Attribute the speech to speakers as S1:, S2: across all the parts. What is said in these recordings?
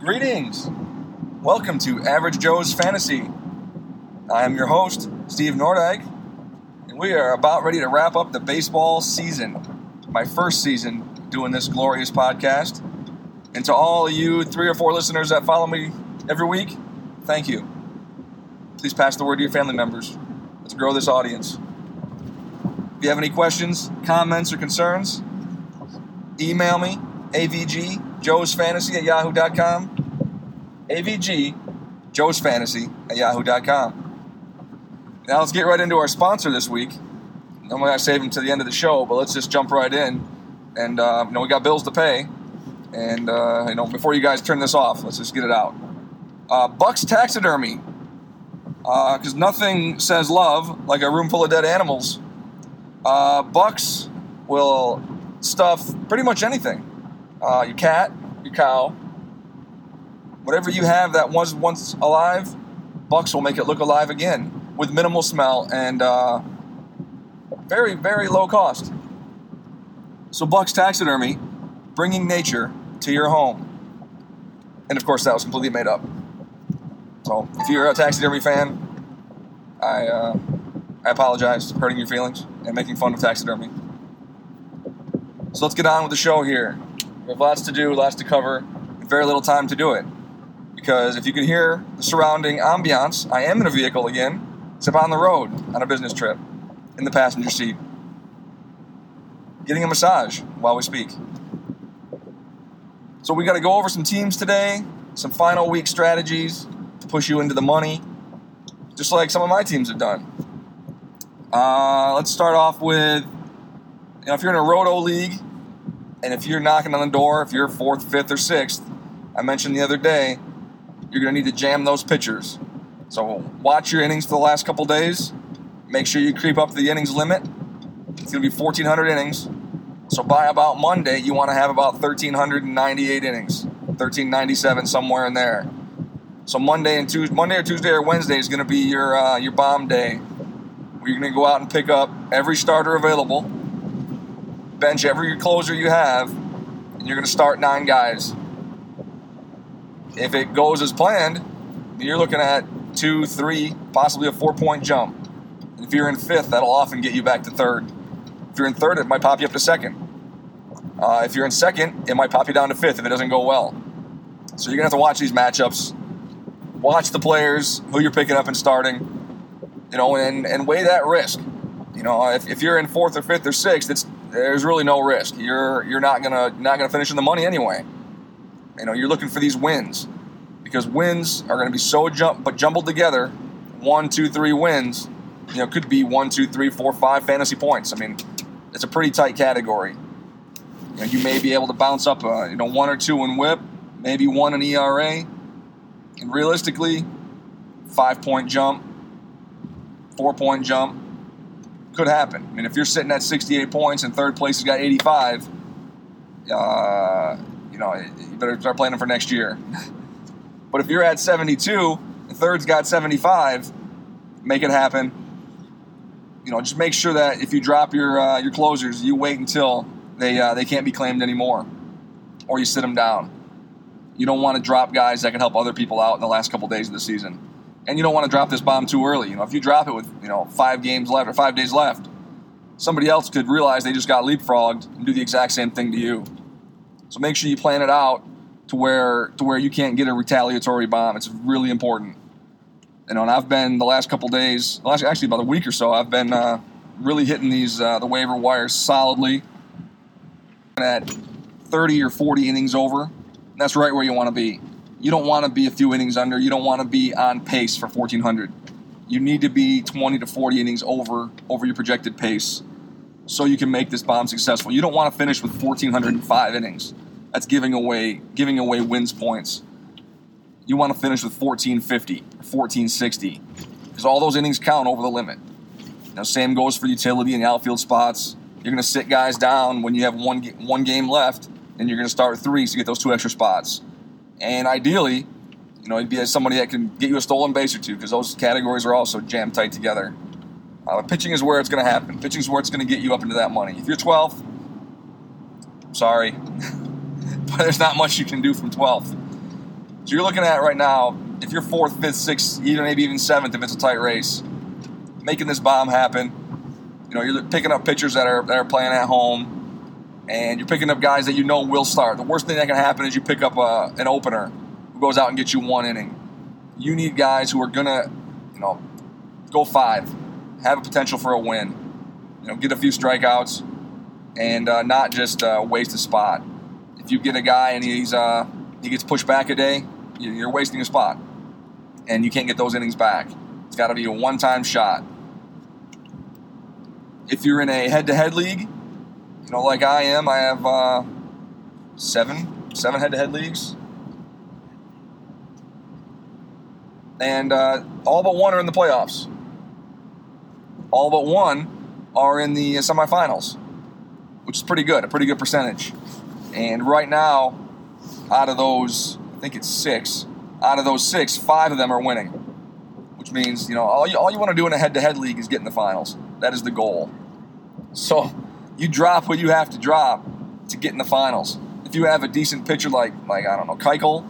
S1: Greetings! Welcome to Average Joe's Fantasy. I am your host, Steve Nordyke, and we are about ready to wrap up the baseball season. My first season doing this glorious podcast. And to all of you 3 or 4 listeners that follow me every week, thank you. Please pass the word to your family members. Let's grow this audience. If you have any questions, comments, or concerns, email me, avgjoesfantasy@yahoo.com, avgjoesfantasy@yahoo.com. Now let's get right into our sponsor this week. I'm going to save him to the end of the show, but let's just jump right in. And, we got bills to pay. And, before you guys turn this off, let's just get it out. Buck's Taxidermy. Because nothing says love like a room full of dead animals. Bucks will stuff pretty much anything. Your cat, your cow, whatever you have that was once alive, Bucks will make it look alive again with minimal smell and very, very low cost. So Buck's Taxidermy, bringing nature to your home. And of course, that was completely made up. So if you're a taxidermy fan, I apologize for hurting your feelings and making fun of taxidermy. So let's get on with the show here. We have lots to do, lots to cover, and very little time to do it. Because if you can hear the surrounding ambiance, I am in a vehicle again, except on the road on a business trip, in the passenger seat, getting a massage while we speak. So we got to go over some teams today, some final week strategies to push you into the money, just like some of my teams have done. Let's start off with, if you're in a Roto league, and if you're knocking on the door, if you're 4th, 5th, or 6th, I mentioned the other day, you're going to need to jam those pitchers. So watch your innings for the last couple days. Make sure you creep up to the innings limit. It's going to be 1,400 innings. So by about Monday, you want to have about 1,398 innings. 1,397, somewhere in there. So Monday or Tuesday or Wednesday is going to be your bomb day. Where you're going to go out and pick up every starter available. Bench every closer you have, and you're going to start 9 guys. If it goes as planned, you're looking at 2, 3, possibly a 4-point jump. And if you're in 5th, that'll often get you back to 3rd. If you're in 3rd, it might pop you up to 2nd. If you're in 2nd, it might pop you down to 5th if it doesn't go well. So you're going to have to watch these matchups, watch the players, who you're picking up and starting, and weigh that risk. If you're in 4th or 5th or 6th, there's really no risk. You're not gonna finish in the money anyway. You're looking for these wins because wins are going to be so jumbled together. 1, 2, 3 wins, could be 1, 2, 3, 4, 5 fantasy points. I mean, it's a pretty tight category. You may be able to bounce up 1 or 2 in WHIP, maybe 1 in ERA, and realistically, 5-point jump, 4-point jump. Could happen. I mean, if you're sitting at 68 points and 3rd place has got 85, you better start planning for next year. But if you're at 72 and 3rd's got 75, make it happen. Just make sure that if you drop your closers, you wait until they can't be claimed anymore, or you sit them down. You don't want to drop guys that can help other people out in the last couple days of the season. And you don't want to drop this bomb too early. If you drop it with 5 games left or 5 days left, somebody else could realize they just got leapfrogged and do the exact same thing to you. So make sure you plan it out to where you can't get a retaliatory bomb. It's really important. And I've been the last couple days, actually about a week or so, I've been really hitting these the waiver wires solidly at 30 or 40 innings over. And that's right where you want to be. You don't want to be a few innings under. You don't want to be on pace for 1,400. You need to be 20 to 40 innings over your projected pace so you can make this bomb successful. You don't want to finish with 1,405 innings. That's giving away wins points. You want to finish with 1,450 or 1,460 because all those innings count over the limit. Same goes for utility and outfield spots. You're going to sit guys down when you have one game left, and you're going to start with 3 to get those 2 extra spots. And ideally, it'd be somebody that can get you a stolen base or 2 because those categories are also jammed tight together. Pitching is where it's going to happen. Pitching is where it's going to get you up into that money. If you're 12th, sorry, but there's not much you can do from 12th. So you're looking at right now, if you're 4th, 5th, 6th, even maybe even 7th if it's a tight race, making this bomb happen. You're picking up pitchers that are playing at home, and you're picking up guys that you know will start. The worst thing that can happen is you pick up an opener who goes out and gets you 1 inning. You need guys who are gonna, go 5, have a potential for a win, get a few strikeouts, and not just waste a spot. If you get a guy and he gets pushed back a day, you're wasting a spot, and you can't get those innings back. It's got to be a one-time shot. If you're in a head-to-head league, like I am, I have 7 head-to-head leagues, and all but 1 are in the playoffs. All but 1 are in the semifinals, which is pretty good, a pretty good percentage. And right now, out of those, I think it's 6. Out of those 6, 5 of them are winning, which means all you want to do in a head-to-head league is get in the finals. That is the goal. So you drop what you have to drop to get in the finals. If you have a decent pitcher like I don't know, Keuchel,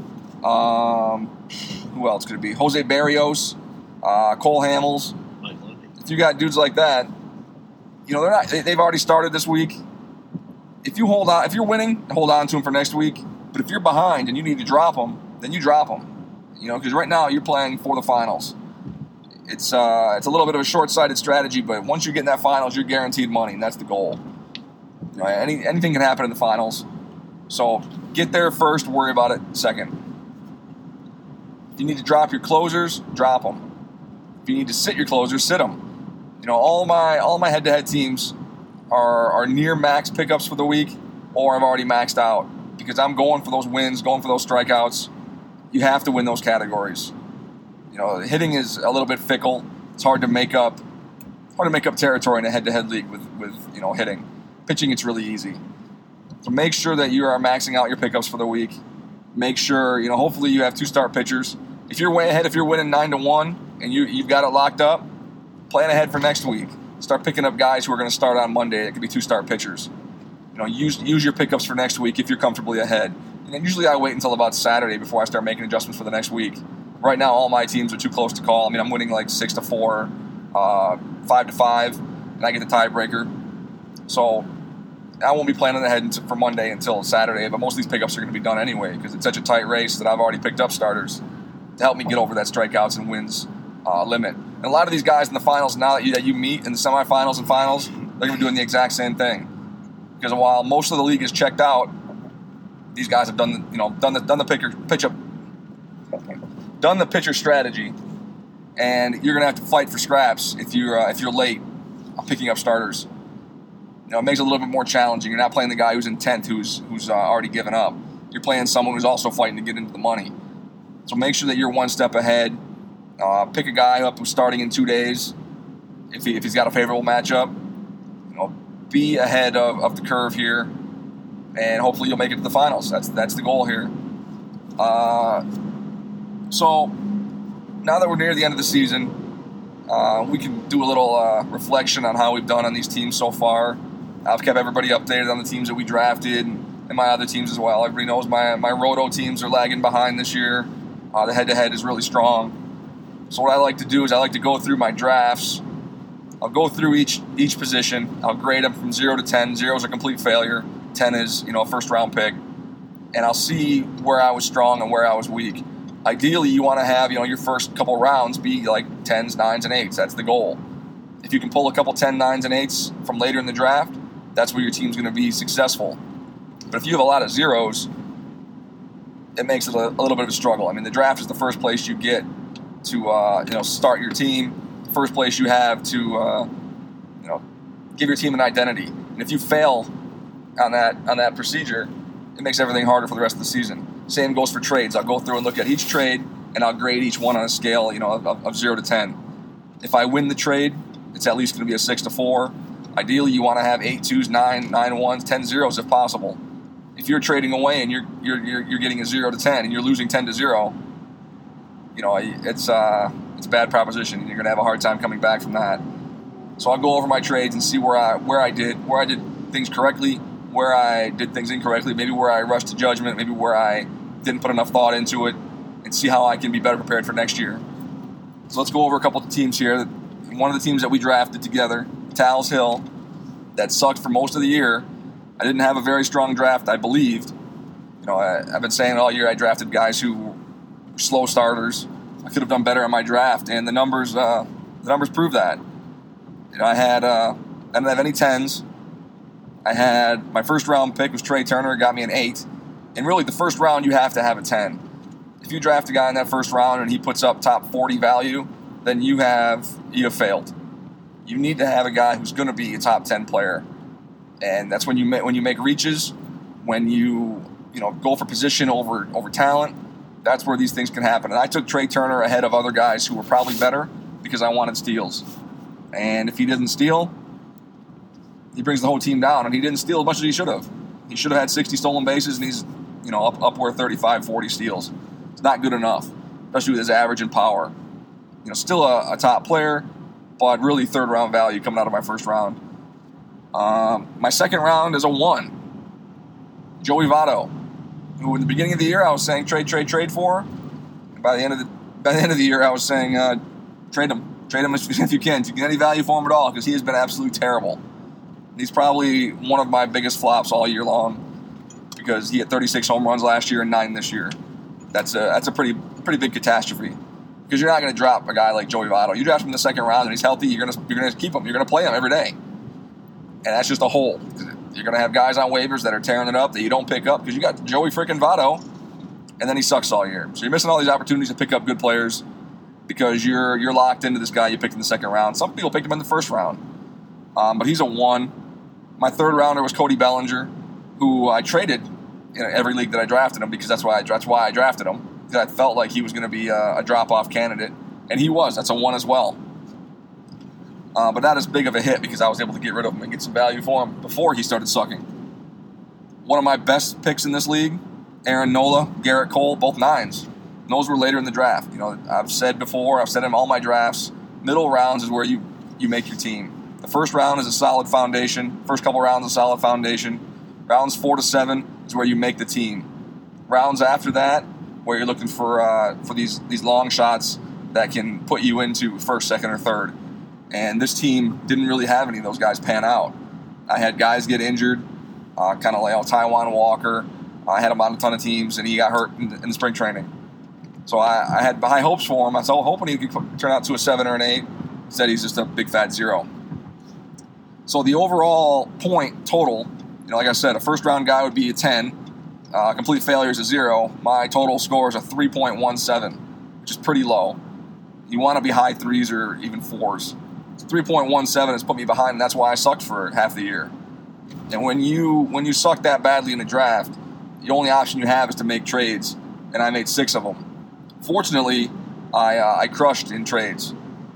S1: who else could it be? Jose Barrios, Cole Hamels. If you got dudes like that, they've already started this week. If you're winning, hold on to them for next week. But if you're behind and you need to drop them, then you drop them. Because right now you're playing for the finals. It's a little bit of a short-sighted strategy, but once you get in that finals, you're guaranteed money, and that's the goal. Anything can happen in the finals. So get there first, worry about it second. If you need to drop your closers, drop them. If you need to sit your closers, sit them. All my head-to-head teams are near max pickups for the week, or I've already maxed out because I'm going for those wins, going for those strikeouts. You have to win those categories. Hitting is a little bit fickle. It's hard to make up territory in a head-to-head league with hitting. Pitching, it's really easy. So make sure that you are maxing out your pickups for the week. Make sure, hopefully you have 2-start pitchers. If you're way ahead, if you're winning 9-1 and you've got it locked up, plan ahead for next week. Start picking up guys who are going to start on Monday. It could be 2-start pitchers. Use your pickups for next week if you're comfortably ahead. And usually I wait until about Saturday before I start making adjustments for the next week. Right now, all my teams are too close to call. I'm winning like 6-4, 5-5, and I get the tiebreaker. So I won't be planning ahead for Monday until Saturday, but most of these pickups are going to be done anyway because it's such a tight race that I've already picked up starters to help me get over that strikeouts and wins limit. And a lot of these guys in the finals now that you meet in the semifinals and finals, they're going to be doing the exact same thing. Because while most of the league is checked out, these guys have done the pitcher strategy, and you're going to have to fight for scraps if you're late on picking up starters. It makes it a little bit more challenging. You're not playing the guy who's in 10th who's already given up. You're playing someone who's also fighting to get into the money. So make sure that you're one step ahead. Pick a guy up who's starting in 2 days if he's got a favorable matchup. Be ahead of the curve here, and hopefully you'll make it to the finals. That's the goal here. So now that we're near the end of the season, we can do a little reflection on how we've done on these teams so far. I've kept everybody updated on the teams that we drafted and my other teams as well. Everybody knows my Roto teams are lagging behind this year. The head-to-head is really strong. So what I like to do is I like to go through my drafts. I'll go through each position. I'll grade them from 0 to 10. 0 is a complete failure. 10 is a first-round pick. And I'll see where I was strong and where I was weak. Ideally, you want to have your first couple rounds be like 10s, 9s, and 8s. That's the goal. If you can pull a couple 10, 9s, and 8s from later in the draft, that's where your team's going to be successful. But if you have a lot of 0s, it makes it a little bit of a struggle. The draft is the first place you get to start your team. First place you have to give your team an identity. And if you fail on that procedure, it makes everything harder for the rest of the season. Same goes for trades. I'll go through and look at each trade, and I'll grade each one on a scale, of 0 to 10. If I win the trade, it's at least going to be a 6 to 4. Ideally, you want to have 8 2s, 9 1s, 10 0s if possible. If you're trading away and you're getting a 0 to 10 and you're losing 10 to 0, it's a bad proposition, and you're going to have a hard time coming back from that. So I'll go over my trades and see where I did things correctly, where I did things incorrectly, maybe where I rushed to judgment, maybe where I didn't put enough thought into it, and see how I can be better prepared for next year. So let's go over a couple of teams here. One of the teams that we drafted together, Tal's Hill, that sucked for most of the year. I didn't have a very strong draft, I believed. I've been saying all year I drafted guys who were slow starters. I could have done better on my draft, and the numbers prove that. I didn't have any 10s. I had my first round pick was Trey Turner, got me an 8. And really, the first round you have to have a 10. If you draft a guy in that first round and he puts up top 40 value, then you have failed. You need to have a guy who's going to be a top 10 player, and that's when you make reaches, when you go for position over talent. That's where these things can happen. And I took Trey Turner ahead of other guys who were probably better because I wanted steals. And if he didn't steal, he brings the whole team down. And he didn't steal as much as he should have. He should have had 60 stolen bases, and he's upward 35, 40 steals. It's not good enough, especially with his average and power. Still a top player, but really third round value coming out of my first round. My second round is a 1. Joey Votto, who in the beginning of the year I was saying trade for. And by the end of the year I was saying trade him if you can. If you get any value for him at all, because he has been absolutely terrible. He's probably one of my biggest flops all year long, because he had 36 home runs last year and 9 this year. That's a pretty big catastrophe, because you're not going to drop a guy like Joey Votto. You draft him in the second round and he's healthy, you're going to keep him. You're going to play him every day, and that's just a hole. You're going to have guys on waivers that are tearing it up that you don't pick up because you got Joey freaking Votto, and then he sucks all year. So you're missing all these opportunities to pick up good players because you're locked into this guy you picked in the second round. Some people picked him in the first round, but he's a 1. My third rounder was Cody Bellinger, who I traded in every league that I drafted him, because that's why I drafted him, because I felt like he was going to be a drop-off candidate, and he was. That's a 1 as well. But not as big of a hit, because I was able to get rid of him and get some value for him before he started sucking. One of my best picks in this league, Aaron Nola, Garrett Cole, both 9s. And those were later in the draft. I've said before, I've said in all my drafts, middle rounds is where you make your team. The first round is a solid foundation. First couple rounds is a solid foundation. Rounds 4 to 7 is where you make the team. Rounds after that, where you're looking for these long shots that can put you into first, second, or third. And this team didn't really have any of those guys pan out. I had guys get injured, kind of like Taijuan Walker. I had him on a ton of teams, and he got hurt in spring training. So I had high hopes for him. I was hoping he could turn out to a 7 or an 8. Instead, he's just a big fat 0. So the overall point total, like I said, a first-round guy would be a 10. Complete failure is a 0. My total score is a 3.17, which is pretty low. You want to be high 3s or even 4s. 3.17 has put me behind, and that's why I sucked for half the year. And when you suck that badly in a draft, the only option you have is to make trades, and I made 6 of them. Fortunately, I crushed in trades.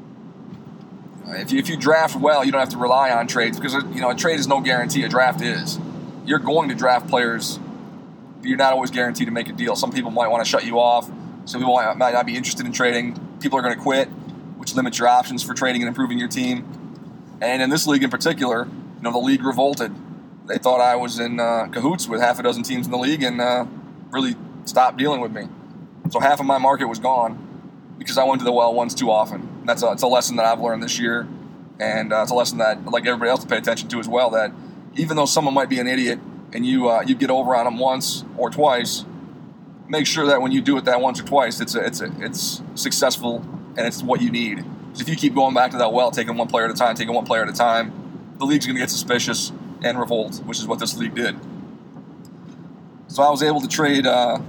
S1: If you draft well, you don't have to rely on trades, because a trade is no guarantee. A draft is. You're going to draft players, but you're not always guaranteed to make a deal. Some people might want to shut you off. Some people might not be interested in trading. People are going to quit, which limits your options for trading and improving your team. And in this league in particular, the league revolted. They thought I was in cahoots with half a dozen teams in the league and really stopped dealing with me. So half of my market was gone because I went to the well once too often. It's a lesson that I've learned this year, and it's a lesson that I'd like everybody else to pay attention to as well, that even though someone might be an idiot and you get over on them once or twice, make sure that when you do it that once or twice, it's successful and it's what you need. If you keep going back to that well, taking one player at a time, the league's going to get suspicious and revolt, which is what this league did. So I was able to trade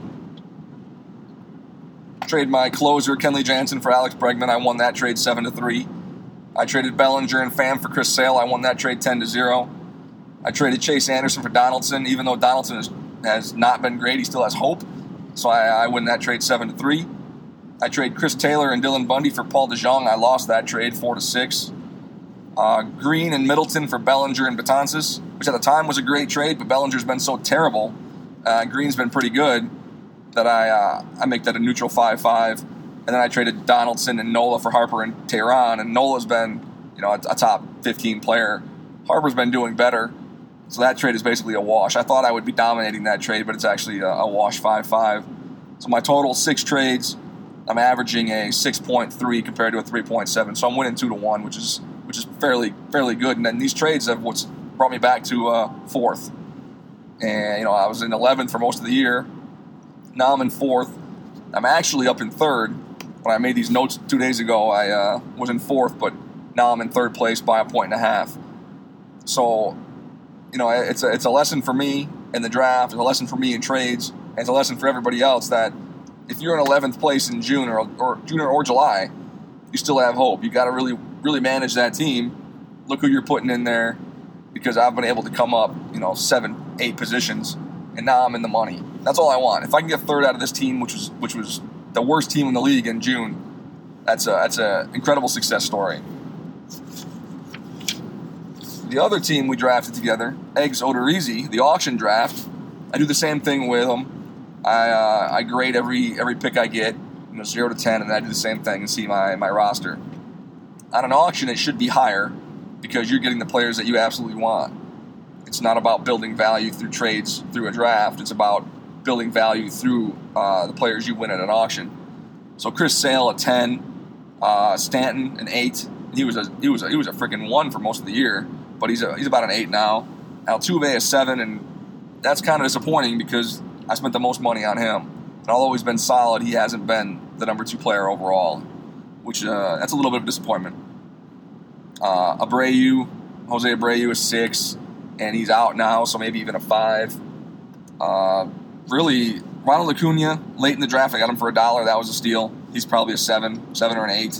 S1: my closer, Kenley Jansen, for Alex Bregman. I won that trade 7-3. I traded Bellinger and Pham for Chris Sale. I won that trade 10-0. I traded Chase Anderson for Donaldson. Even though Donaldson has not been great, he still has hope. So I win that trade 7-3. I trade Chris Taylor and Dylan Bundy for Paul DeJong. I lost that trade 4-6. Green and Middleton for Bellinger and Betances, which at the time was a great trade, but Bellinger's been so terrible. Green's been pretty good that I make that a neutral 5-5. And then I traded Donaldson and Nola for Harper and Tehran, and Nola's been a top 15 player. Harper's been doing better, so that trade is basically a wash. I thought I would be dominating that trade, but it's actually a wash 5-5. So my total 6 trades, I'm averaging a 6.3 compared to a 3.7. So I'm winning 2-1, which is fairly good. And then these trades have what's brought me back to 4th. And I was in 11th for most of the year. Now I'm in 4th. I'm actually up in 3rd. When I made these notes 2 days ago, I was in 4th, but now I'm in 3rd place by a 1.5. So, it's a lesson for me in the draft. It's a lesson for me in trades. And it's a lesson for everybody else that if you're in 11th place in June or July, you still have hope. You got to really manage that team. Look who you're putting in there, because I've been able to come up, 7, 8 positions, and now I'm in the money. That's all I want. If I can get 3rd out of this team, which was the worst team in the league in June, that's a incredible success story. The other team we drafted together, Eggs Odorizzi, the auction draft, I do the same thing with them. I grade every pick I get, 0 to 10, and I do the same thing and see my roster. On an auction, it should be higher because you're getting the players that you absolutely want. It's not about building value through trades through a draft. It's about building value through the players you win at an auction. So Chris Sale a 10, Stanton an 8. He was a freaking 1 for most of the year, but he's about an 8 now. Altuve a 7, and that's kind of disappointing because I spent the most money on him. And although he's been solid, he hasn't been the number 2 player overall, which that's a little bit of disappointment. Jose Abreu is 6, and he's out now, so maybe even a 5. Really, Ronald Acuna, late in the draft, I got him for $1. That was a steal. He's probably a 7 or an 8.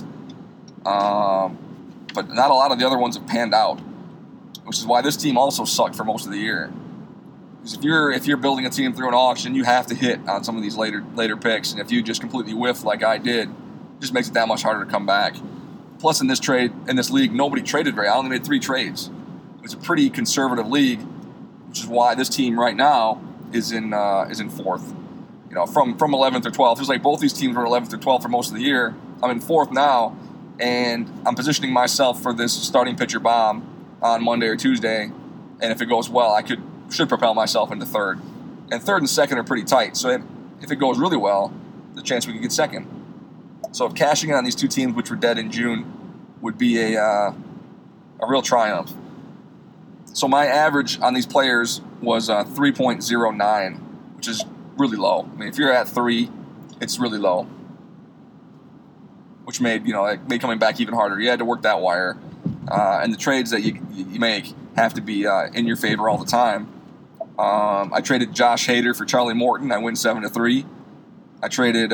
S1: But not a lot of the other ones have panned out, which is why this team also sucked for most of the year. Because if you're building a team through an auction, you have to hit on some of these later picks, and if you just completely whiff like I did, it just makes it that much harder to come back. Plus, in this league, nobody traded I only made 3 trades. It's a pretty conservative league, which is why this team right now is in 4th. From 11th or 12th. It feels like both these teams were 11th or 12th for most of the year. I'm in 4th now, and I'm positioning myself for this starting pitcher bomb on Monday or Tuesday. And if it goes well, I should propel myself into 3rd. And 3rd and 2nd are pretty tight. So if it goes really well, the chance we could get 2nd. So if cashing in on these 2 teams, which were dead in June, would be a real triumph. So my average on these players was 3.09, which is really low. I mean, if you're at 3, it's really low, which made coming back even harder. You had to work that wire, and the trades that you make have to be in your favor all the time. I traded Josh Hader for Charlie Morton. I win 7-3. I traded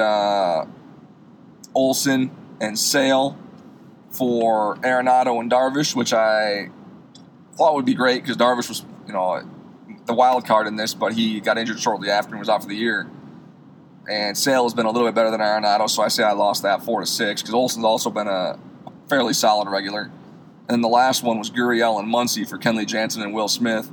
S1: Olsen and Sale for Arenado and Darvish, which I thought would be great because Darvish was, the wild card in this, but he got injured shortly after and was out for the year. And Sale has been a little bit better than Arenado, so I say I lost that 4-6 because Olsen's also been a fairly solid regular. And then the last one was Gurriel and Muncy for Kenley Jansen and Will Smith.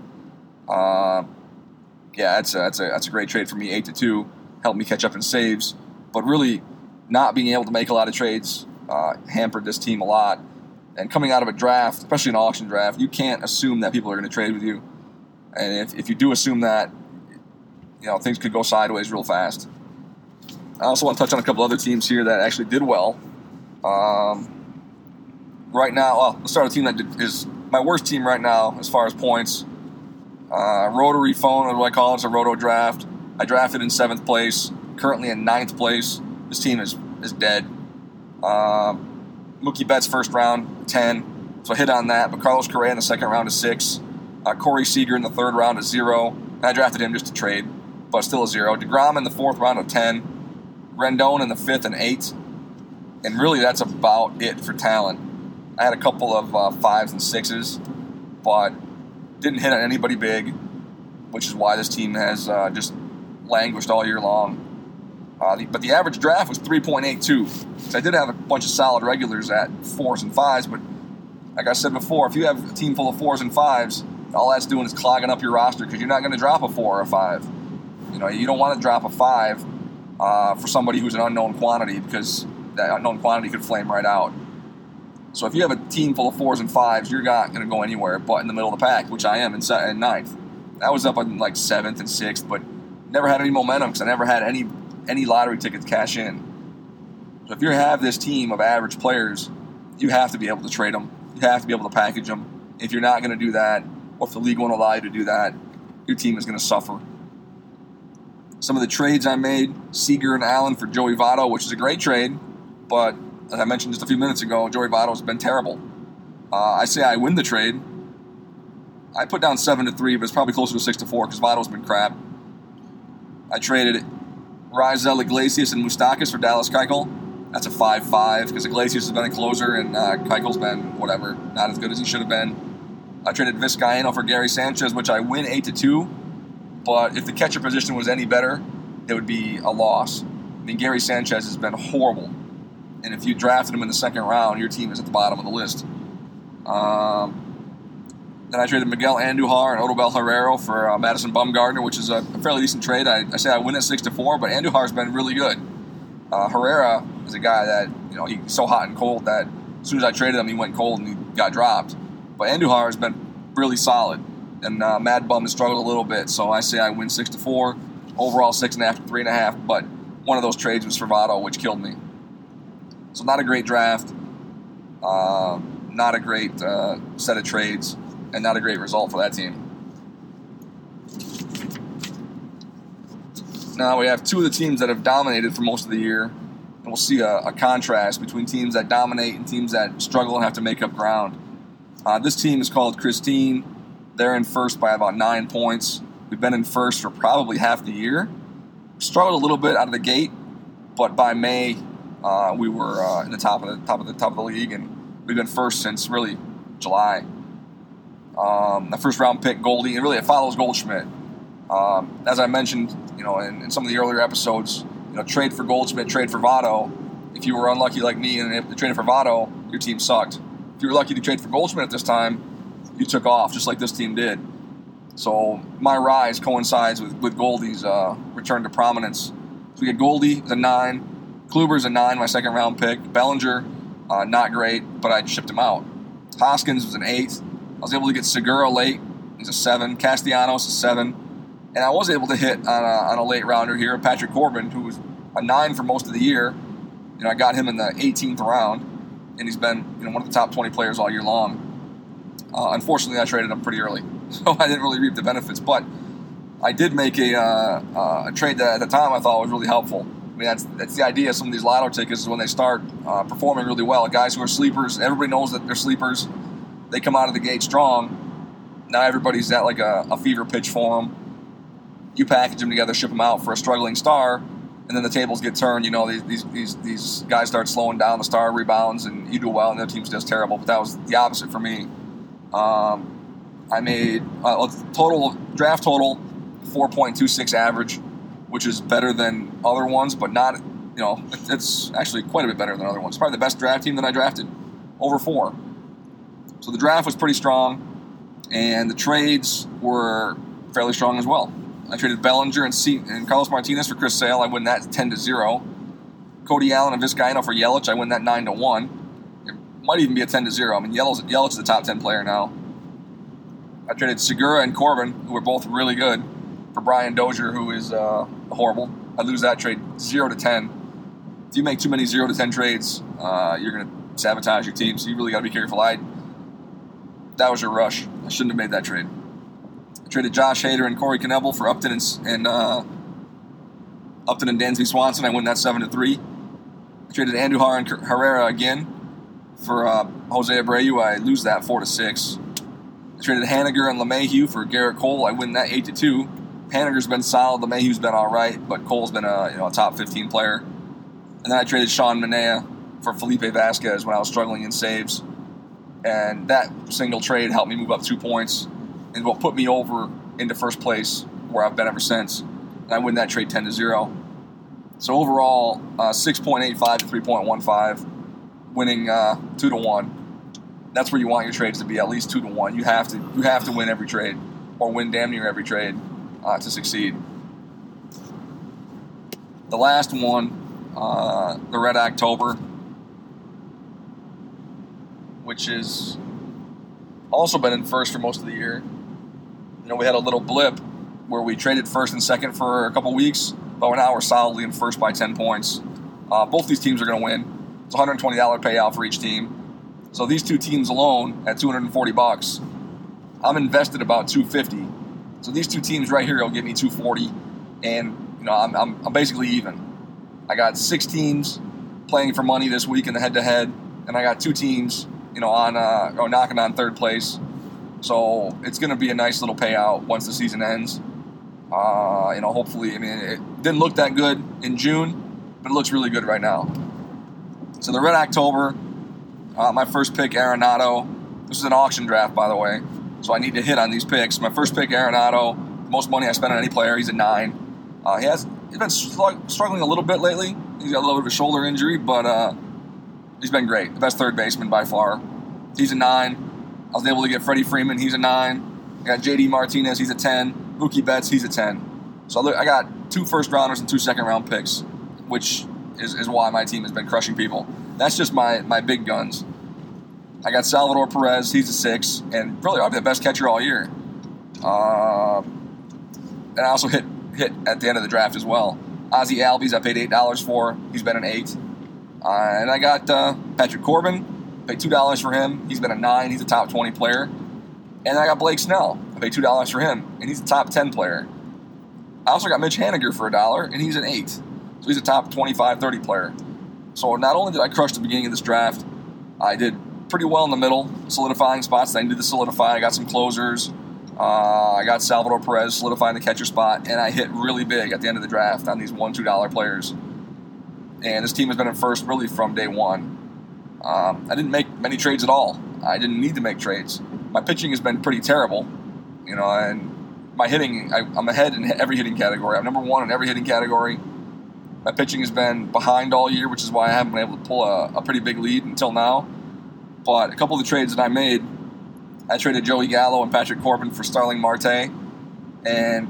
S1: That's a great trade for me. 8-2 helped me catch up in saves, but really not being able to make a lot of trades hampered this team a lot. And coming out of a draft, especially an auction draft, you can't assume that people are going to trade with you. And if you do assume that, things could go sideways real fast. I also want to touch on a couple other teams here that actually did well. Right now, let's start with a team that is my worst team right now as far as points. Rotary phone, what do I call it? It's a roto draft. I drafted in 7th place, currently in 9th place. This team is dead. Mookie Betts first round, 10. So I hit on that. But Carlos Correa in the 2nd round is 6. Corey Seager in the 3rd round is 0. And I drafted him just to trade, but still a 0. DeGrom in the 4th round of 10. Rendon in the 5th and 8. And really that's about it for talent. I had a couple of 5s and 6s, but didn't hit on anybody big, which is why this team has just languished all year long. But the average draft was 3.82. So I did have a bunch of solid regulars at 4s and 5s, but like I said before, if you have a team full of 4s and 5s, all that's doing is clogging up your roster because you're not going to drop a 4 or a 5. You don't want to drop a 5 for somebody who's an unknown quantity because that unknown quantity could flame right out. So if you have a team full of 4s and 5s, you're not going to go anywhere but in the middle of the pack, which I am in 9th. I was up on like 7th and 6th, but never had any momentum because I never had any any lottery ticket to cash in. So if you have this team of average players, you have to be able to trade them. You have to be able to package them. If you're not going to do that, or if the league won't allow you to do that, your team is going to suffer. Some of the trades I made, Seager and Allen for Joey Votto, which is a great trade, but as I mentioned just a few minutes ago, Joey Votto has been terrible. I say I win the trade. I put down 7-3, but it's probably closer to 6-4 because Votto's been crap. I traded Raisel Iglesias and Moustakas for Dallas Keuchel. That's a 5-5 because Iglesias has been a closer and Keuchel's been whatever, not as good as he should have been. I traded Vizcaino for Gary Sanchez, which I win 8-2. But if the catcher position was any better, it would be a loss. I mean, Gary Sanchez has been horrible. And if you drafted him in the second round, your team is at the bottom of the list. Then I traded Miguel Andujar and Odubel Herrera for Madison Bumgarner, which is a fairly decent trade. I say I win at 6-4, but Andujar's been really good. Herrera is a guy that, he's so hot and cold that as soon as I traded him, he went cold and he got dropped. But Andujar has been really solid. And Mad Bum has struggled a little bit, so I say I win 6-4. Overall 6.5 to 3.5, but one of those trades was for Votto, which killed me. So not a great draft, not a great set of trades, and not a great result for that team. Now we have two of the teams that have dominated for most of the year, and we'll see a contrast between teams that dominate and teams that struggle and have to make up ground. This team is called Christine. They're in first by about 9 points. We've been in first for probably half the year. Struggled a little bit out of the gate, but by May we were in the top of the league, and we've been first since really July. The first round pick Goldie, and really it follows Goldschmidt. As I mentioned, in some of the earlier episodes, trade for Goldschmidt, trade for Votto. If you were unlucky like me and traded for Votto, your team sucked. If you were lucky to trade for Goldschmidt at this time, you took off, just like this team did. So my rise coincides with Goldie's return to prominence. So we get Goldie as a 9, Kluber's a 9, my second round pick. Bellinger, not great, but I shipped him out. Hoskins was an 8. I was able to get Segura late. He's a 7. Castellanos a 7. And I was able to hit on a late rounder here, Patrick Corbin, who was a 9 for most of the year. I got him in the 18th round, and he's been one of the top 20 players all year long. Unfortunately, I traded him pretty early, so I didn't really reap the benefits. But I did make a trade that at the time I thought was really helpful. I mean, that's the idea of some of these lotto tickets is when they start performing really well. Guys who are sleepers, everybody knows that they're sleepers. They come out of the gate strong. Now everybody's at like a fever pitch for them. You package them together, ship them out for a struggling star, and then the tables get turned. These guys start slowing down. The star rebounds, and you do well, and the team's just terrible. But that was the opposite for me. I made draft total 4.26 average, which is better than other ones, but not, it's actually quite a bit better than other ones. It's probably the best draft team that I drafted, over 4. So the draft was pretty strong, and the trades were fairly strong as well. I traded Bellinger and Carlos Martinez for Chris Sale. I win that 10-0. Cody Allen and Vizcaino for Yelich. I win that 9-1. It might even be a 10-0. I mean, Yelich is the top 10 player now. I traded Segura and Corbin, who were both really good, for Brian Dozier, who is horrible. I lose that trade 0-10. If you make too many 0-10 trades, you're going to sabotage your team, so you really got to be careful. That was a rush. I shouldn't have made that trade. I traded Josh Hader and Corey Knebel for Upton and Dansby Swanson. I win that 7-3. I traded Andujar and Herrera again for Jose Abreu. I lose that 4-6. I traded Haniger and LeMahieu for Garrett Cole. I win that 8-2. Haniger's been solid. LeMahieu's been all right, but Cole's been a top 15 player. And then I traded Sean Manaea for Felipe Vasquez when I was struggling in saves. And that single trade helped me move up 2 points and will put me over into first place where I've been ever since. And I win that trade 10-0. So overall, 6.85 to 3.15, winning 2-1. That's where you want your trades to be, at least 2-1. You have to win every trade, or win damn near every trade to succeed. The last one, the Red October, which has also been in first for most of the year. We had a little blip where we traded first and second for a couple weeks, but now we're solidly in first by 10 points. Both these teams are going to win. It's a $120 payout for each team. So these two teams alone at $240, I'm invested about $250. So these two teams right here will give me $240, and I'm basically even. I got 6 teams playing for money this week in the head-to-head, and I got 2 teams, on knocking on third place. So it's going to be a nice little payout once the season ends. Hopefully, it didn't look that good in June, but it looks really good right now. So the Red October, my first pick, Arenado. This is an auction draft, by the way, so I need to hit on these picks. My first pick, Arenado, most money I spent on any player. He's a 9. He's been struggling a little bit lately. He's got a little bit of a shoulder injury, but he's been great. The best third baseman by far. He's a 9. I was able to get Freddie Freeman. He's a 9. I got J.D. Martinez. He's a 10. Mookie Betts. He's a 10. So I got 2 first-rounders and 2 second-round picks, which is why my team has been crushing people. That's just my big guns. I got Salvador Perez. He's a 6. And really, I'll be the best catcher all year. And I also hit at the end of the draft as well. Ozzie Albies, I paid $8 for. He's been an 8. And I got Patrick Corbin. Paid $2 for him. He's been a 9. He's a top 20 player. And I got Blake Snell. I paid $2 for him, and he's a top 10 player. I also got Mitch Haniger for $1, and he's an 8. So he's a top 25, 30 player. So not only did I crush the beginning of this draft, I did pretty well in the middle, solidifying spots that I needed to solidify. I got some closers. I got Salvador Perez solidifying the catcher spot, and I hit really big at the end of the draft on these $1, $2 players. And this team has been in first really from day one. I didn't make many trades at all. I didn't need to make trades. My pitching has been pretty terrible, and my hitting, I'm ahead in every hitting category. I'm number 1 in every hitting category. My pitching has been behind all year, which is why I haven't been able to pull a pretty big lead until now. But a couple of the trades that I made, I traded Joey Gallo and Patrick Corbin for Starling Marte. And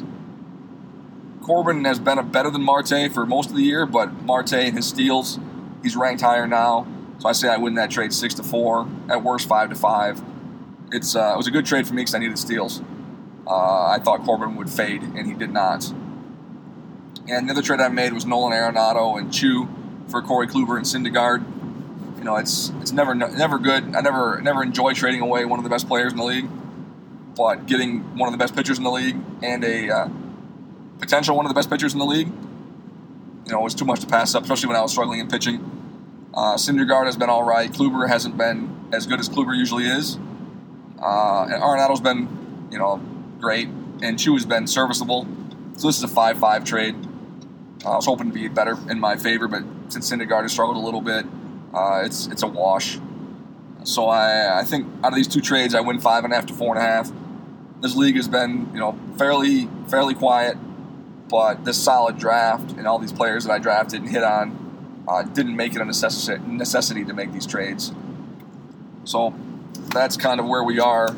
S1: Corbin has been better than Marte for most of the year, but Marte and his steals, he's ranked higher now. So I say I win that trade 6-4, at worst 5-5. It was a good trade for me because I needed steals. I thought Corbin would fade, and he did not. And the other trade I made was Nolan Arenado and Chu for Corey Kluber and Syndergaard. It's never good. I never enjoy trading away one of the best players in the league, but getting one of the best pitchers in the league and a potential one of the best pitchers in the league, was too much to pass up, especially when I was struggling in pitching. Syndergaard has been all right. Kluber hasn't been as good as Kluber usually is. And Arenado's been, great, and Chu has been serviceable. So this is a 5-5 trade. I was hoping to be better in my favor, but since Syndergaard has struggled a little bit, it's a wash. So I think out of these 2 trades, I win 5.5 to 4.5. This league has been, fairly quiet, but this solid draft and all these players that I drafted and hit on didn't make it a necessity to make these trades. So that's kind of where we are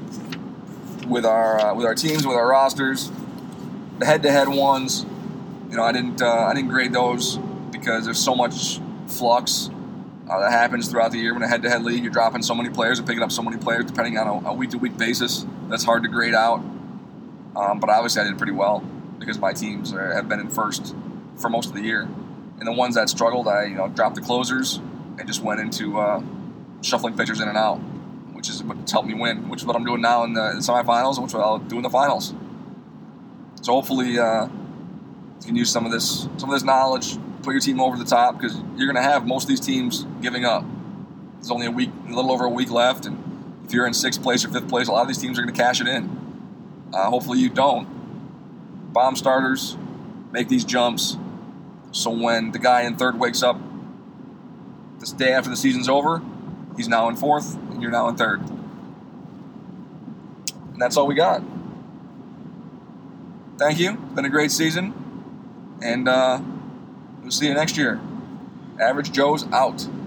S1: with our teams, with our rosters. The head-to-head ones, I didn't grade those because there's so much flux that happens throughout the year. In a head-to-head league, you're dropping so many players and picking up so many players depending on a week-to-week basis. That's hard to grade out. But obviously I did pretty well because my teams have been in first for most of the year. And the ones that struggled, I dropped the closers and just went into shuffling pitchers in and out, which is what's helped me win, which is what I'm doing now in the semifinals, and which I'll do in the finals. So hopefully you can use some of this knowledge, put your team over the top, because you're going to have most of these teams giving up. There's only a little over a week left, and if you're in 6th place or 5th place, a lot of these teams are going to cash it in. Hopefully you don't. Bomb starters, make these jumps, so when the guy in 3rd wakes up this day after the season's over, he's now in 4th, and you're now in 3rd. And that's all we got. Thank you. It's been a great season. And we'll see you next year. Average Joe's out.